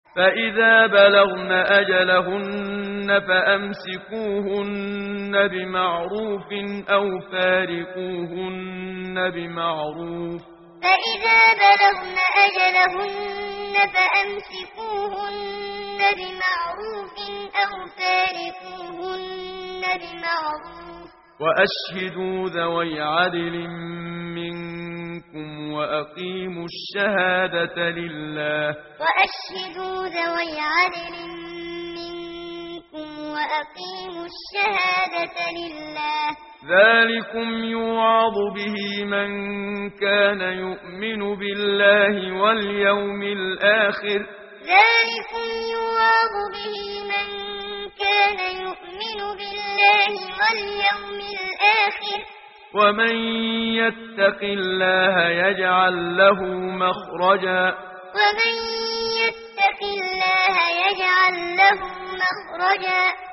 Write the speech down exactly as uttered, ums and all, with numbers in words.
فإذا بلغن أجلهن فأمسكوهن بمعروف أو فارقوهن بمعروف فإذا بلغن أجلهن فأمسكوهن بمعروف أو فارقوهن بمعروف وأشهدوا ذوي عدل منكم وأقيموا الشهادة لله وأشهدوا ذوي عدل منكم وأقيموا الشهادة لله ذلكم يوعظ به من كان يؤمن بالله واليوم الآخر ذلكم يوعظ به من كان يؤمن بالله واليوم الآخر ومن يتق الله يجعل له مخرجا ومن يتق الله يجعل له مخرجا